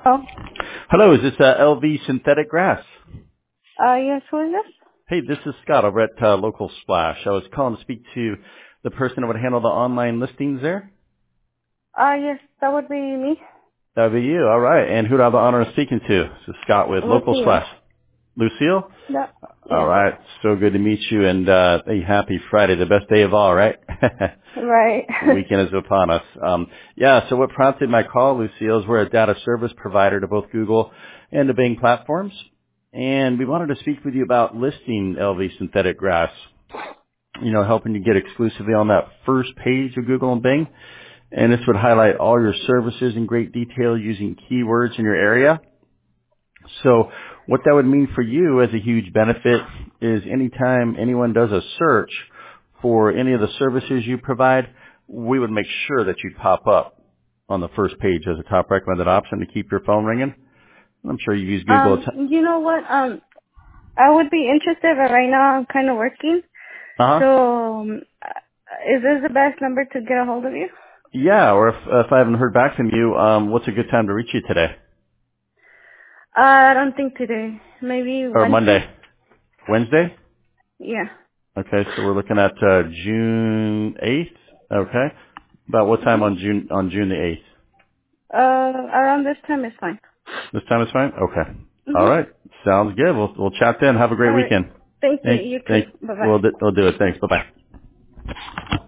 Oh, Hello, is this LV Synthetic Grass? yes, who is this? Hey, this is Scott over at Local Splash. I was calling to speak to the person that would handle the online listings there. Yes, that would be me. That would be you. All right. And who do I have the honor of speaking to? This is Scott with Local Lucia. Splash. Lucille? That, All yeah, right. So good to meet you. And hey, happy Friday, the best day of all, right? right. Weekend is upon us. Yeah, so what prompted my call, Lucille, is we're a data service provider to both Google and the Bing platforms. And we wanted to speak with you about listing LV Synthetic Grass, helping you get exclusively on that first page of Google and Bing. And this would highlight all your services in great detail using keywords in your area. So what that would mean for you as a huge benefit is anytime anyone does a search for any of the services you provide, we would make sure that you'd pop up on the first page as a top recommended option to keep your phone ringing. I'm sure you use Google. You know what? I would be interested, but right now I'm kind of working. Uh-huh. So, is this the best number to get a hold of you? Yeah, or if I haven't heard back from you, what's a good time to reach you today? I don't think today. Maybe Or Wednesday? Monday? Wednesday? Yeah. Okay, so we're looking at June 8th. Okay. About what time on June the 8th? Around this time is fine. This time is fine? Okay. All Mm-hmm. right. Sounds good. We'll chat then. Have a All great right. weekend. Thank you. You too. Thank, Bye-bye. we'll do it. Thanks. Bye-bye.